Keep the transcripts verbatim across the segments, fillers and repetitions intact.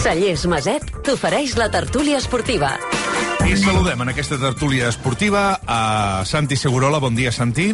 Cellers Maset t'ofereix la tertúlia esportiva. I saludem en aquesta tertúlia esportiva a Santi Segurola. Bon dia, Santi.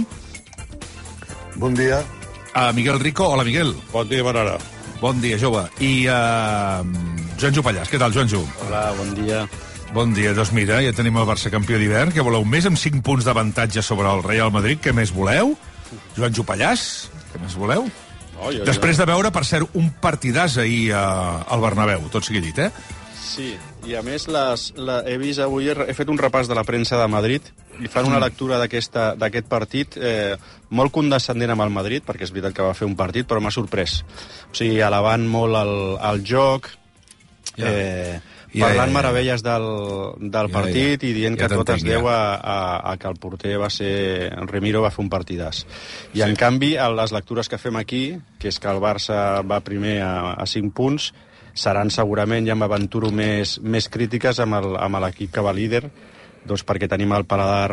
Bon dia. A Miguel Rico. Hola, Miguel. Bon dia, bona hora. Bon dia, jove. I a Joanjo Pallàs. Què tal, Joanjo? Hola, bon dia. Bon dia. Doncs mira, ja tenim el Barça campió d'hivern. Què voleu més? Amb cinc punts d'avantatge sobre el Real Madrid. Què més voleu? Joanjo Pallàs. Què més voleu? Oh, jo, Després jo... de veure, per cert, un partidàs ahir uh, al Bernabéu, tot sigui dit, eh? Sí, i a més les, la, he vist avui, he fet un repàs de la premsa de Madrid i fan una lectura d'aquest partit eh, molt condescendent amb el Madrid, perquè és veritat que va fer un partit, però m'ha sorprès. O sigui, alabant molt el, el joc, ja. eh, ja, parlant ja, ja. meravelles del, del ja, partit ja. i dient ja que tot es deu ja. a, a, a que el porter va ser... Remiro va fer un partidàs. I sí. en canvi, a les lectures que fem aquí, que és que el Barça va primer a, a cinc punts, seran segurament, ja m'aventuro, més, més crítiques amb l'equip que va líder, doncs perquè tenim el paladar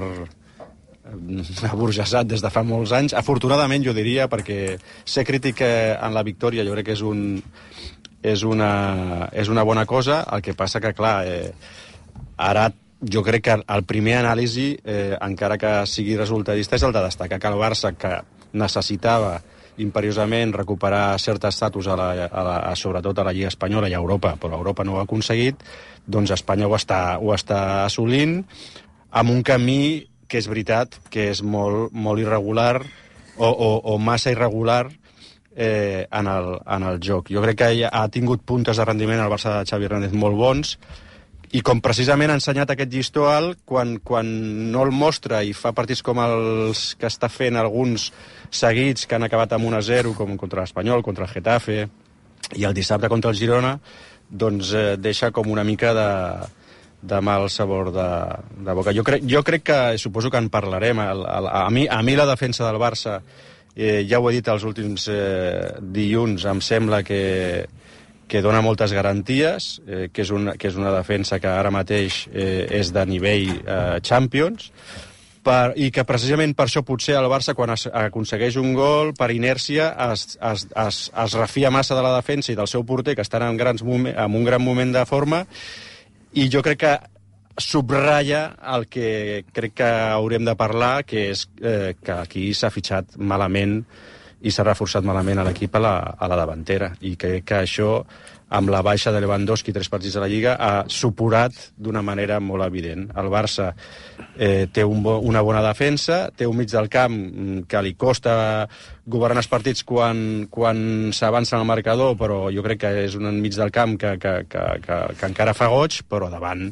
aburgesat des de fa molts anys. Afortunadament, jo diria, perquè ser crític en la victòria jo crec que és, un, és, una, és una bona cosa. El que passa que, clar, eh, ara jo crec que el primer anàlisi, eh, encara que sigui resultadista, és el de destacar que el Barça, que necessitava imperiosament recuperar cert estatus a la, a la, a, sobretot a la Lliga Espanyola i a Europa, però Europa no ho ha aconseguit, doncs Espanya ho està, ho està assolint amb un camí que és veritat que és molt, molt irregular o, o, o massa irregular eh, en, el, en el joc. Jo crec que ha tingut puntes de rendiment el Barça de Xavi Hernández molt bons, i com precisament ha ensenyat aquest llistó alt, quan, quan no el mostra i fa partits com els que està fent alguns seguits que han acabat amb un a zero, com contra l'Espanyol, contra el Getafe, i el dissabte contra el Girona, doncs eh, deixa com una mica de, de mal sabor de, de boca. Jo crec, jo crec que, suposo que en parlarem, el, el, a, mi, a mi la defensa del Barça, eh, ja ho he dit els últims eh, dilluns, em sembla que que dona moltes garanties, eh, que, és una, que és una defensa que ara mateix eh, és de nivell eh, Champions, per, i que precisament per això potser el Barça, quan es, aconsegueix un gol, per inèrcia es, es, es, es refia massa de la defensa i del seu porter, que estan en, grans momen, en un gran moment de forma, i jo crec que subratlla el que crec que haurem de parlar, que és eh, que aquí s'ha fitxat malament i s'ha reforçat malament a l'equip a, la, a la davantera. I crec que això, amb la baixa de Lewandowski, tres partits de la Lliga, ha supurat d'una manera molt evident. El Barça eh, té un bo, una bona defensa, té un mig del camp que li costa governar els partits quan, quan s'avança en el marcador, però jo crec que és un mig del camp que, que, que, que, que encara fa goig, però davant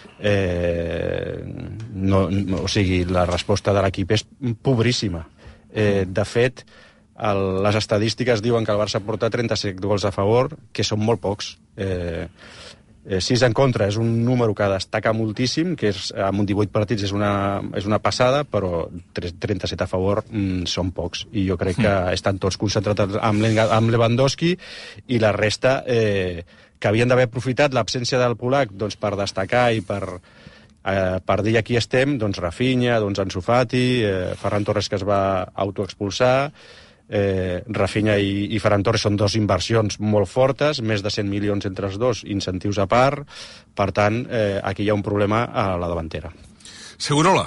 eh, no, no, o sigui, la resposta de l'equip és pobríssima. Eh, de fet, El, les estadístiques diuen que el Barça porta trenta-set gols a favor, que són molt pocs. Eh, eh, sis en contra és un número que destaca moltíssim, que és, amb un divuit partits és una, és una passada, però trenta-set a favor mm, són pocs. I jo crec que estan tots concentrats amb, amb Lewandowski, i la resta, eh, que havien d'haver aprofitat l'absència del polac doncs, per destacar i per... Eh, per dir aquí estem, doncs Rafinha, doncs Ansu Fati, eh, Ferran Torres, que es va autoexpulsar. Eh, Rafinha i, i Ferran Torres són dos inversions molt fortes, més de cent milions entre els dos, incentius a part. Per tant, eh, aquí hi ha un problema a la davantera. Segurola.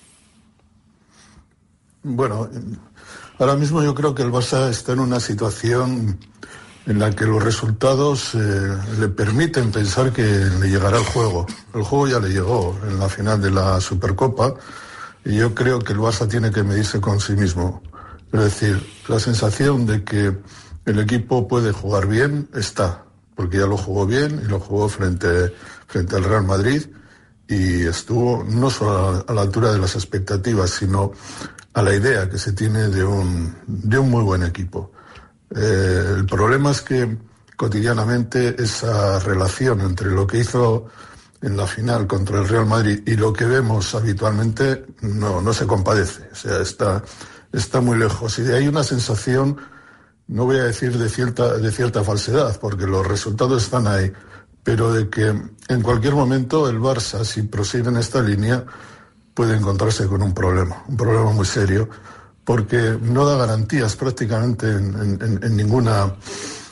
Bueno, ahora mismo yo creo que el Barça está en una situación en la que los resultados eh, le permiten pensar que le llegará el juego. El juego ya le llegó en la final de la Supercopa, y yo creo que el Barça tiene que medirse con sí mismo. Es decir, la sensación de que el equipo puede jugar bien está, porque ya lo jugó bien y lo jugó frente, frente al Real Madrid, y estuvo no solo a la altura de las expectativas, sino a la idea que se tiene de un, de un muy buen equipo. Eh, el problema es que cotidianamente esa relación entre lo que hizo en la final contra el Real Madrid y lo que vemos habitualmente no, no se compadece. O sea, está... está muy lejos, y hay una sensación, no voy a decir de cierta, de cierta falsedad, porque los resultados están ahí, pero de que en cualquier momento el Barça, si prosigue en esta línea, puede encontrarse con un problema, un problema muy serio, porque no da garantías prácticamente en, en, en ninguna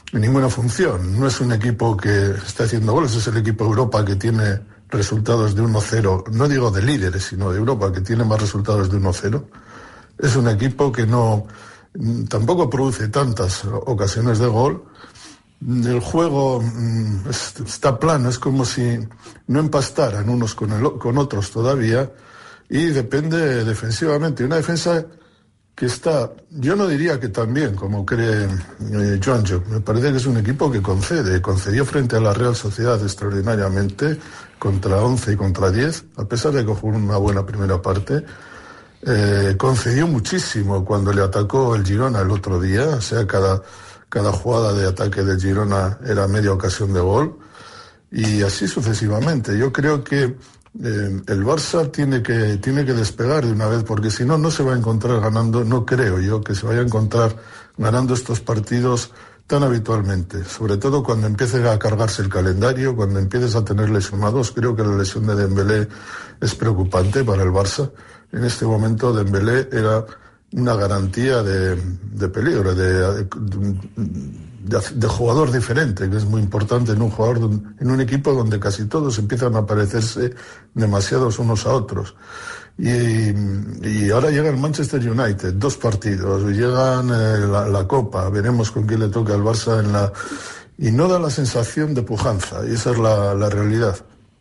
en ninguna función. No es un equipo que está haciendo goles, es el equipo de Europa que tiene resultados de uno cero, no digo de líderes, sino de Europa, que tiene más resultados de uno cero. Es un equipo que no tampoco produce tantas ocasiones de gol. El juego mm, está plano, es como si no empastaran unos con, el, con otros todavía, y depende defensivamente. Una defensa que está, yo no diría que tan bien como cree eh, Joanjo. Me parece que es un equipo que concede, concedió frente a la Real Sociedad extraordinariamente, contra once y contra diez, a pesar de que fue una buena primera parte. Eh, concedió muchísimo cuando le atacó el Girona el otro día, o sea, cada, cada jugada de ataque del Girona era media ocasión de gol, y así sucesivamente. Yo creo que eh, el Barça tiene que, tiene que despegar de una vez, porque si no, no se va a encontrar ganando, no creo yo que se vaya a encontrar ganando estos partidos tan habitualmente, sobre todo cuando empiece a cargarse el calendario, cuando empieces a tener lesionados. Creo que la lesión de Dembélé es preocupante para el Barça. En este momento Dembélé era una garantía de, de peligro, de, de, de jugador diferente, que es muy importante en un jugador, en un equipo donde casi todos empiezan a parecerse demasiados unos a otros. Y, y ahora llega el Manchester United, dos partidos, llegan eh, la, la Copa, veremos con quién le toca al Barça en la... Y no da la sensación de pujanza, y esa es la, la realidad.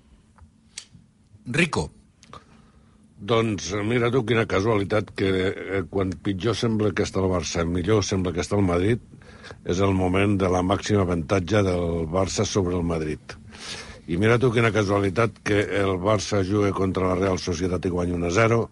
Rico. Doncs mira tu quina casualitat que eh, quan pitjor sembla que està el Barça, millor sembla que està el Madrid, és el moment de la màxima avantatge del Barça sobre el Madrid. I mira tu quina casualitat que el Barça juga contra la Real Societat i guanya un a zero,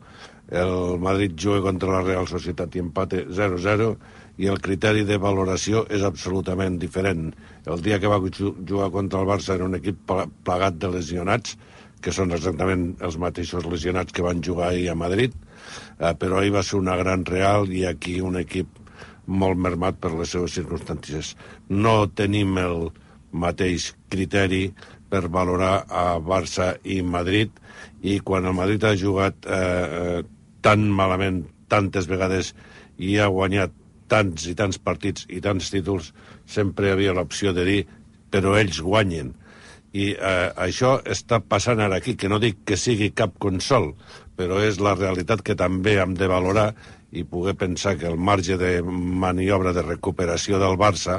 el Madrid juga contra la Real Societat i empate zero a zero, i el criteri de valoració és absolutament diferent. El dia que va jugar contra el Barça era un equip plagat de lesionats, que són exactament els mateixos lesionats que van jugar ahir a Madrid, eh, però ahir va ser una gran Real i aquí un equip molt mermat per les seves circumstàncies. No tenim el mateix criteri per valorar a Barça i Madrid, i quan el Madrid ha jugat eh, tan malament tantes vegades i ha guanyat tants i tants partits i tants títols, sempre hi havia l'opció de dir però ells guanyen. I eh, això està passant ara aquí, que no dic que sigui cap consol, però és la realitat que també hem de valorar i poder pensar que el marge de maniobra de recuperació del Barça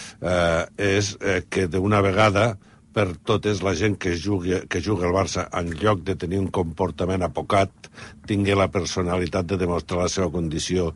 eh, és eh, que d'una vegada per totes la gent que jugui, que jugui al Barça, en lloc de tenir un comportament apocat, tingui la personalitat de demostrar la seva condició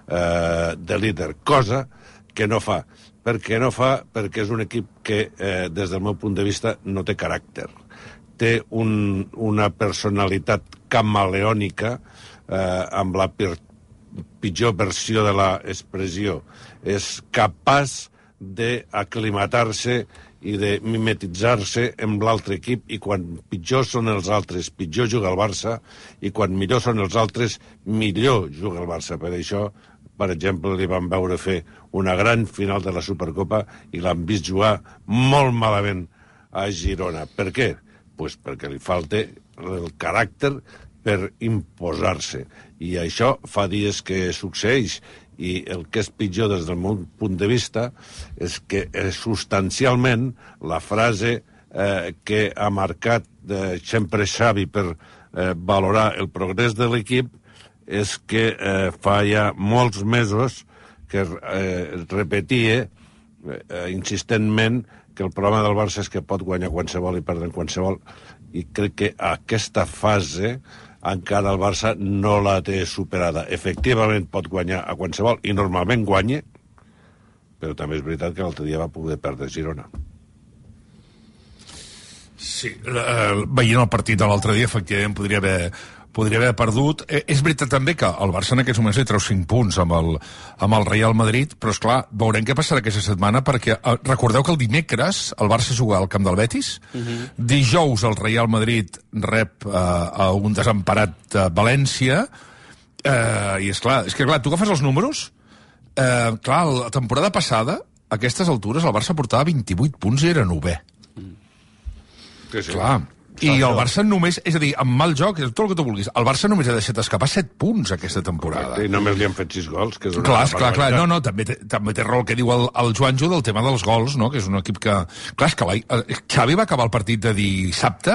eh, de líder, cosa que no fa. Per què no fa? Perquè és un equip que, eh, des del meu punt de vista, no té caràcter. Té un, una personalitat camaleònica eh, amb la pir, pitjor versió de l'expressió. És capaç d'aclimatar-se i de mimetitzar-se amb l'altre equip, i quan pitjor són els altres, pitjor juga el Barça, i quan millor són els altres, millor juga el Barça. Per això, per exemple, li van veure fer una gran final de la Supercopa i l'han vist jugar molt malament a Girona. Per què? Pues perquè li falta el caràcter per imposar-se. I això fa dies que succeeix. I el que és pitjor des del meu punt de vista és que eh, substancialment la frase eh, que ha marcat eh, sempre Xavi per eh, valorar el progrés de l'equip és que eh, fa ja molts mesos que eh, repetia eh, insistentment que el problema del Barça és que pot guanyar qualsevol i perdre qualsevol, i crec que aquesta fase encara el Barça no la té superada. Efectivament pot guanyar a qualsevol, i normalment guanya, però també és veritat que l'altre dia va poder perdre Girona. Sí, eh, veient el partit de l'altre dia, efectivament podria haver podria haver perdut. Eh, és veritat també que el Barça en aquests moments li treu cinc punts amb el, amb el Real Madrid, però esclar, veurem què passarà aquesta setmana, perquè eh, recordeu que el dimecres el Barça juga al camp del Betis, uh-huh. Dijous el Real Madrid rep eh, a un desemparat eh, València, eh, i esclar, és que clar, tu agafes els números, eh, clar, la temporada passada, a aquestes altures, el Barça portava vint-i-vuit punts i era novè. Sí, sí. Clar, I el Barça només, és a dir, amb mal joc, és tot el que tu vulguis, el Barça només ha deixat escapar set punts aquesta temporada. I només li han fet sis gols, que és una... Clar, clar, clar, no, no, també té, també té raó el que diu el, el Juanjo del tema dels gols, no?, que és un equip que... Clar, és que la, Xavi va acabar el partit de dissabte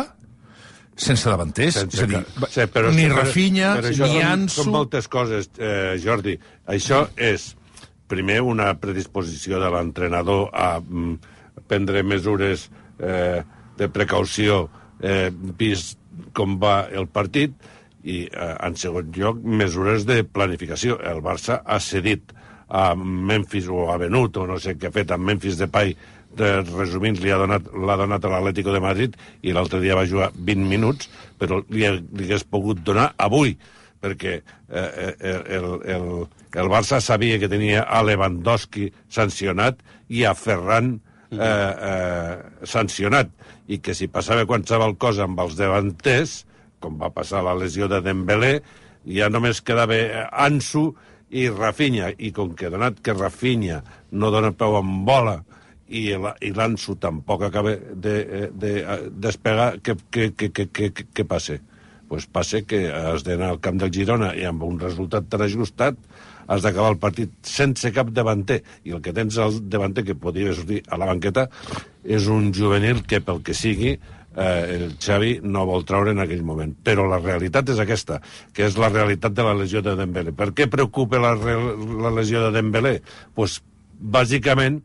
sense davanters, sense és a dir, que... sí, però, ni però, Rafinha, però ni Ansu... Són moltes coses, eh, Jordi. Això és, primer, una predisposició de l'entrenador a mm, prendre mesures eh, de precaució Eh, vist com va el partit i, eh, en segon lloc, mesures de planificació. El Barça ha cedit a Memphis, o ha venut, o no sé què ha fet, amb Memphis Depay, de, resumint, li ha donat, l'ha donat a l'Atlético de Madrid, i l'altre dia va jugar vint minuts, però li, li hagués pogut donar avui, perquè eh, el, el, el Barça sabia que tenia a Lewandowski sancionat i a Ferran eh, eh, sancionat, i que si passava qualsevol cosa amb els davanters, com va passar la lesió de Dembélé, ja només quedava Ansu i Rafinha, i com que donat que Rafinha no dona peu en bola i l'Ansu tampoc acaba de, de despegar, què que, que, que, que, que, que passa? Pues passa que has d'anar al camp del Girona i amb un resultat tan ajustat has d'acabar el partit sense cap davanter, i el que tens al davanter, que podria sortir a la banqueta, és un juvenil que, pel que sigui, eh, el Xavi no vol treure en aquell moment. Però la realitat és aquesta, que és la realitat de la lesió de Dembélé. Per què preocupa la, la lesió de Dembélé? Pues, bàsicament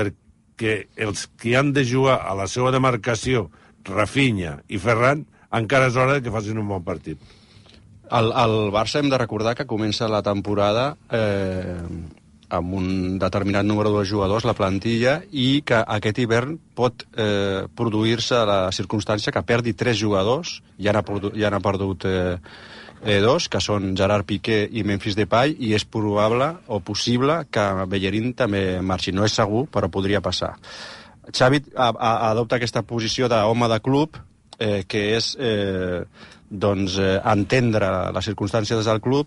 perquè els que han de jugar a la seva demarcació, Rafinha i Ferran, encara és hora que facin un bon partit. El, el Barça hem de recordar que comença la temporada eh, amb un determinat número de jugadors, la plantilla, i que aquest hivern pot eh, produir-se la circumstància que perdi tres jugadors, ja n'ha perdut, ja n'ha perdut eh, eh, dos, que són Gerard Piqué i Memphis Depay, i és probable o possible que Bellerín també marxi. No és segur, però podria passar. Xavi a, a, adopta aquesta posició d'home de club, eh, que és... Eh, doncs, eh, entendre les circumstàncies del club,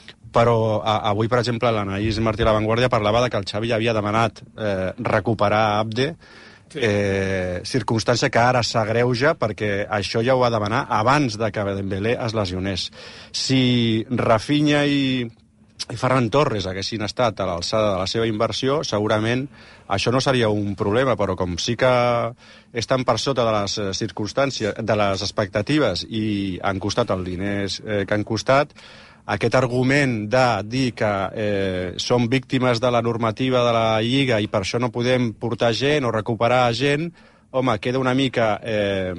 però a, avui, per exemple, l'Anaïs Martí a La Vanguardia parlava de que el Xavi havia demanat eh, recuperar Abde, sí. eh, circumstància que ara s'agreuja perquè això ja ho va demanar abans de que Dembélé es lesionés. Si Rafinha i, i Ferran Torres haguessin estat a l'alçada de la seva inversió, segurament això no seria un problema, però com sí que estan per sota de les circumstàncies, de les expectatives, i han costat els diners eh, que han costat, aquest argument de dir que eh, som víctimes de la normativa de la Lliga i per això no podem portar gent o recuperar gent, home, queda una mica, eh,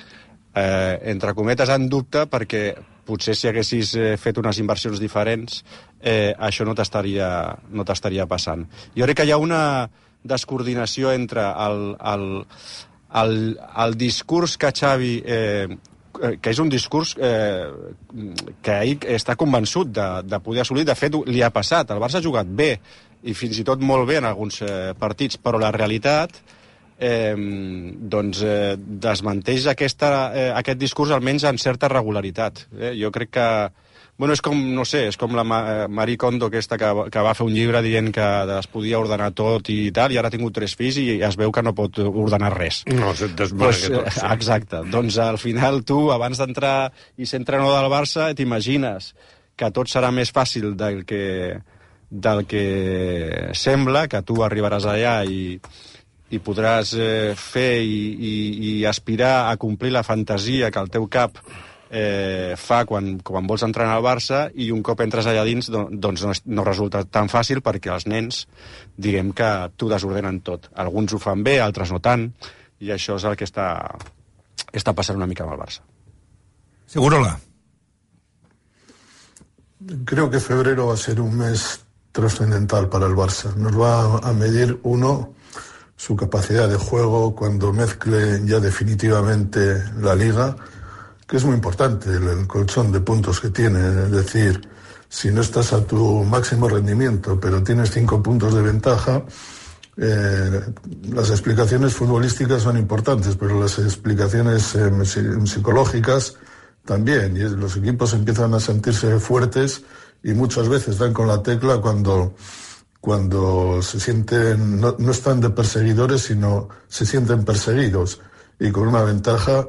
eh, entre cometes, en dubte, perquè potser si haguessis eh, fet unes inversions diferents, eh, això no t'estaria no t'estaria passant. Jo crec que hi ha una descoordinació entre el, el, el, el discurs que Xavi, eh, que és un discurs eh, que ell està convençut de, de poder assolir. De fet, li ha passat. El Barça ha jugat bé, i fins i tot molt bé en alguns eh, partits, però la realitat eh, doncs, eh, desmenteix aquesta, eh, aquest discurs almenys en certa regularitat. Eh? Jo crec que Bueno, és com, no sé, és com la Marie Kondo aquesta que, que va fer un llibre dient que es podia ordenar tot i tal, i ara ha tingut tres fills i es veu que no pot ordenar res. No, se't desmana pues, tot. Sí. Exacte. Doncs al final tu, abans d'entrar i ser entrenador del Barça, t'imagines que tot serà més fàcil del que, del que sembla, que tu arribaràs allà i, i podràs eh, fer i, i, i aspirar a complir la fantasia que el teu cap Eh, fa quan, quan vols entrenar al Barça, i un cop entres allà dins do, doncs no, no resulta tan fàcil, perquè els nens, diguem que t'ho desordenen tot. Alguns ho fan bé, altres no tant, i això és el que està, està passant una mica amb el Barça. Segurola. Creo que febrero va a ser un mes trascendental para el Barça. Nos va a medir, uno, su capacidad de juego cuando mezcle ya definitivamente la Liga, que es muy importante el, el colchón de puntos que tiene. Es decir, si no estás a tu máximo rendimiento, pero tienes cinco puntos de ventaja, eh, las explicaciones futbolísticas son importantes, pero las explicaciones eh, psicológicas también. Y los equipos empiezan a sentirse fuertes y muchas veces dan con la tecla cuando, cuando se sienten, no, no están de perseguidores, sino se sienten perseguidos, y con una ventaja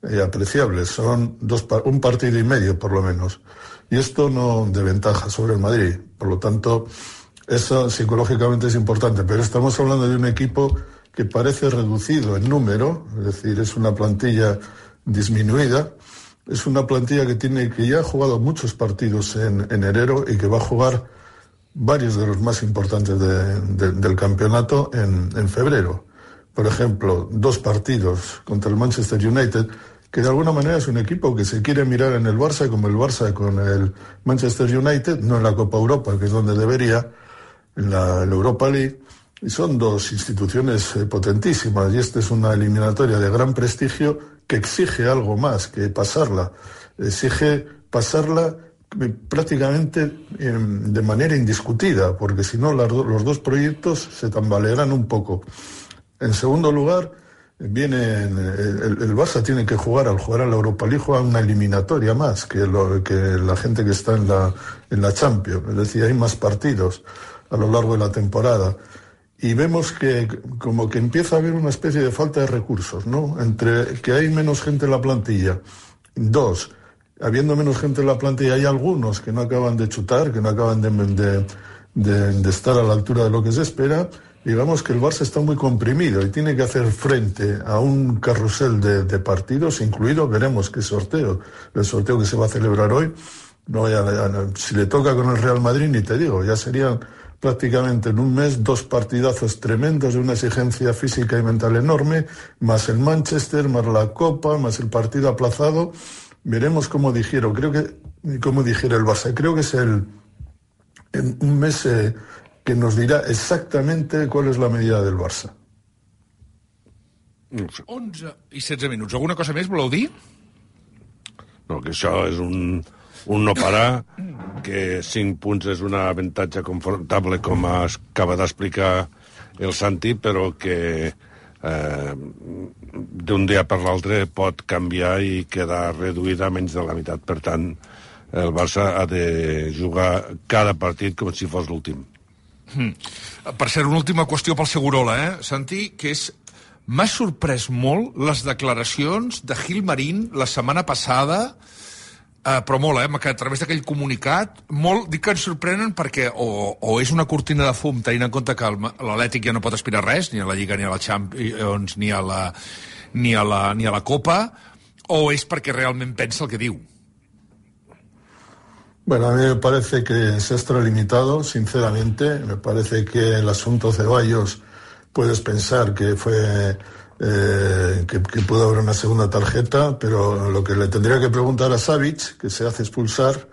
eh, apreciables, son dos, un partido y medio por lo menos. Y esto no de ventaja sobre el Madrid. Por lo tanto, eso psicológicamente es importante. Pero estamos hablando de un equipo que parece reducido en número, es decir, es una plantilla disminuida. Es una plantilla que tiene que ya ha jugado muchos partidos en, en enero y que va a jugar varios de los más importantes de, de, del campeonato en, en febrero. Por ejemplo, dos partidos contra el Manchester United, que de alguna manera es un equipo que se quiere mirar en el Barça como el Barça con el Manchester United, no en la Copa Europa, que es donde debería, en la, en la Europa League. Y son dos instituciones eh, potentísimas, y esta es una eliminatoria de gran prestigio que exige algo más que pasarla. Exige pasarla prácticamente eh, de manera indiscutida, porque si no las, los dos proyectos se tambalearán un poco. En segundo lugar, viene el, el Barça tiene que jugar, al jugar a la Europa League, juega una eliminatoria más que, lo, que la gente que está en la, en la Champions. Es decir, hay más partidos a lo largo de la temporada. Y vemos que como que empieza a haber una especie de falta de recursos, ¿no? Entre que hay menos gente en la plantilla. Dos, habiendo menos gente en la plantilla, hay algunos que no acaban de chutar, que no acaban de, de, de, de estar a la altura de lo que se espera. Digamos que el Barça está muy comprimido y tiene que hacer frente a un carrusel de, de partidos, incluido, veremos qué sorteo, el sorteo que se va a celebrar hoy. No vaya, si le toca con el Real Madrid, ni te digo, ya serían prácticamente en un mes dos partidazos tremendos de una exigencia física y mental enorme, más el Manchester, más la Copa, más el partido aplazado. Veremos cómo digiero, creo que, cómo digiere el Barça. Creo que es el, en un mes eh, que nos dirá exactamente cuál és la medida del Barça. onze i setze minuts. Alguna cosa més voleu dir? No, que això és un, un no parar, que cinc punts és un avantatge confortable, com acaba d'explicar el Santi, però que eh, d'un dia per l'altre pot canviar i quedar reduïda a menys de la meitat. Per tant, el Barça ha de jugar cada partit com si fos l'últim. Hmm. Per cert, una última qüestió pel Segurola, eh, Santi, que és... M'ha sorprès molt les declaracions de Gil Marín la setmana passada, eh, però molt, eh, que a través d'aquell comunicat, molt, dic que ens sorprenen perquè o, o és una cortina de fum, tenint en compte que l'Atlètic ja no pot aspirar a res, ni a la Lliga, ni a la Champions, ni a la, ni a la, ni a la Copa, o és perquè realment pensa el que diu? Bueno, a mí me parece que se ha extralimitado, sinceramente. Me parece que el asunto Ceballos puedes pensar que fue eh, que, que pudo haber una segunda tarjeta, pero lo que le tendría que preguntar a Savic, que se hace expulsar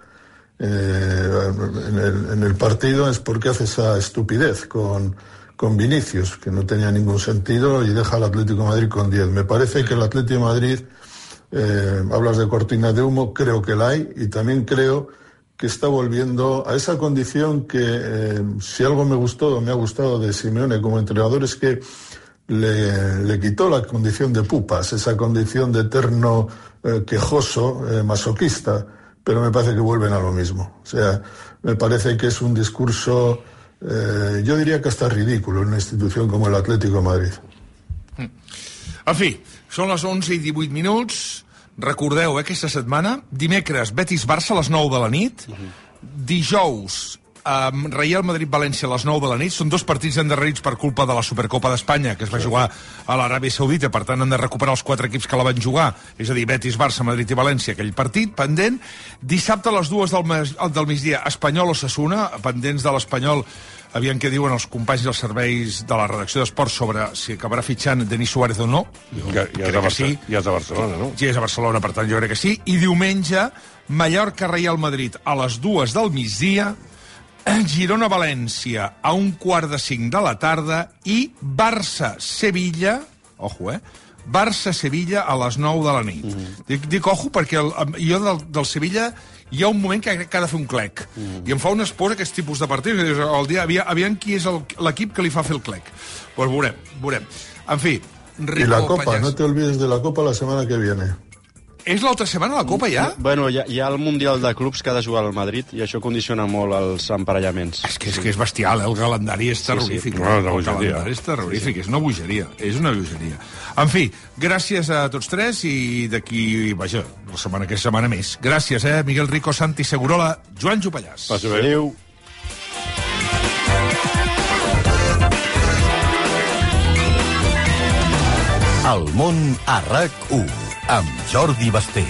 eh, en, el, en el partido, es por qué hace esa estupidez con, con Vinicius, que no tenía ningún sentido, y deja al Atlético de Madrid con diez. Me parece que el Atlético de Madrid, eh, hablas de cortinas de humo, creo que la hay, y también creo que está volviendo a esa condición que, eh, si algo me gustó o me ha gustado de Simeone como entrenador, es que le, le quitó la condición de pupas, esa condición de eterno eh, quejoso, eh, masoquista, pero me parece que vuelven a lo mismo. O sea, me parece que es un discurso, eh, yo diría que hasta ridículo en una institución como el Atlético de Madrid. En fi, són les onze i divuit minuts. Recordeu, eh, aquesta setmana, dimecres, Betis-Barça a les nou de la nit, dijous, eh, Real Madrid-València a les nou de la nit, són dos partits endarrerits per culpa de la Supercopa d'Espanya, que es va jugar a l'Aràbia Saudita, per tant han de recuperar els quatre equips que la van jugar, és a dir, Betis-Barça, Madrid i València, aquell partit pendent. Dissabte a les dues del, mes, del migdia, Espanyol-Osasuna, pendents de l'Espanyol. Aviam què diuen els companys dels serveis de la redacció d'Esports sobre si acabarà fitxant Denis Suárez o no. Ja, ja, és, a sí. ja és a Barcelona, no? Ja és a Barcelona, per tant, jo crec que sí. I diumenge, Mallorca-Real Madrid a les dues del migdia, Girona-València a un quart de cinc de la tarda i Barça-Sevilla, ojo, eh? Barça-Sevilla a les nou de la nit. Mm -hmm. Dic, dic ojo perquè el, jo del, del Sevilla hi ha un moment que crec que ha de fer un clec. Mm. I em fa un espòs aquest tipus de partits. El dia, aviam, aviam qui és l'equip que li fa fer el clec. Pues veurem, veurem. En fi, Rico, y la Copa, Pallàs. no te olvides de la Copa la semana que viene. És l'altra setmana la Copa, ja? Bueno, hi ha, hi ha el Mundial de Clubs que ha de jugar al Madrid i això condiciona molt els emparellaments. És que és, que és bestial, eh? El calendari és terrorífic. Sí, sí. No, no, el calendari és terrorífic, sí, sí. És una bogeria, és una bogeria. En fi, gràcies a tots tres i d'aquí, vaja, la setmana que és setmana més. Gràcies, eh? Miguel Rico, Santi Segurola, Joan Jopallàs. Passi bé. Adéu. El món a RAC u, amb Jordi Basté.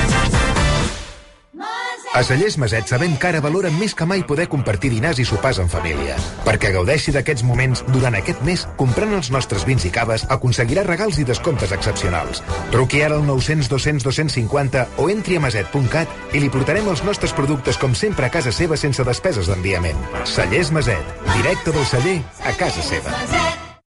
A Cellers Maset sabem que ara valoren més que mai poder compartir dinars i sopars en família. Perquè gaudeixi d'aquests moments, durant aquest mes, comprant els nostres vins i caves, aconseguirà regals i descomptes excepcionals. Truqui ara al nou cents dos cents dos cents cinquanta o entri a maset punt cat i li portarem els nostres productes com sempre a casa seva sense despeses d'enviament. Cellers Maset, directe del celler a casa seva.